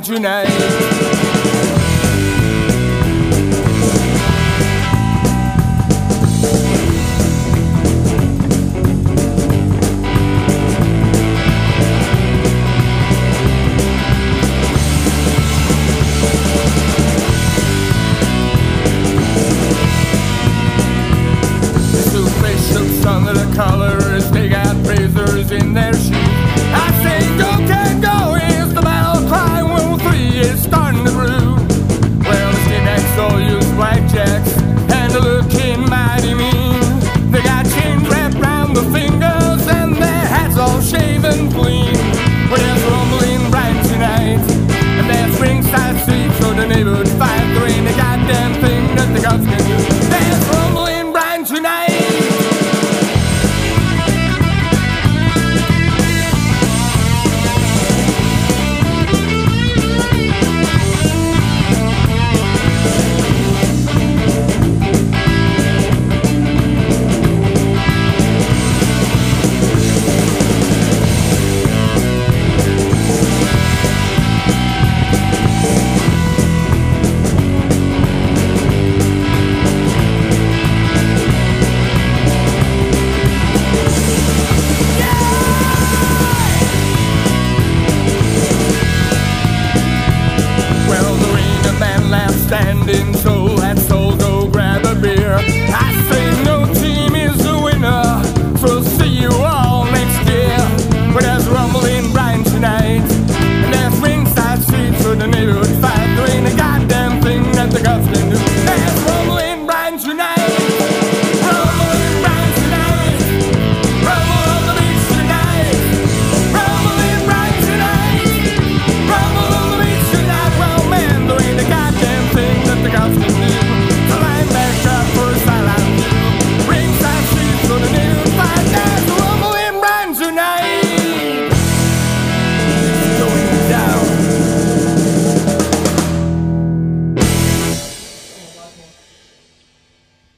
brine tonight. Some of the colors, they got razors in their shoes. I say go, can go is the battle cry when 3 is starting to brew. Well, the skinheads all use blackjacks and they're looking mighty mean. They got chains wrapped round the fingers and their hats all shaven clean. Well, there's rumbling bright tonight and there's ringside seats for the neighborhood fight. There ain't a goddamn thing that the gods can do. There's rumbling bright tonight. Standing so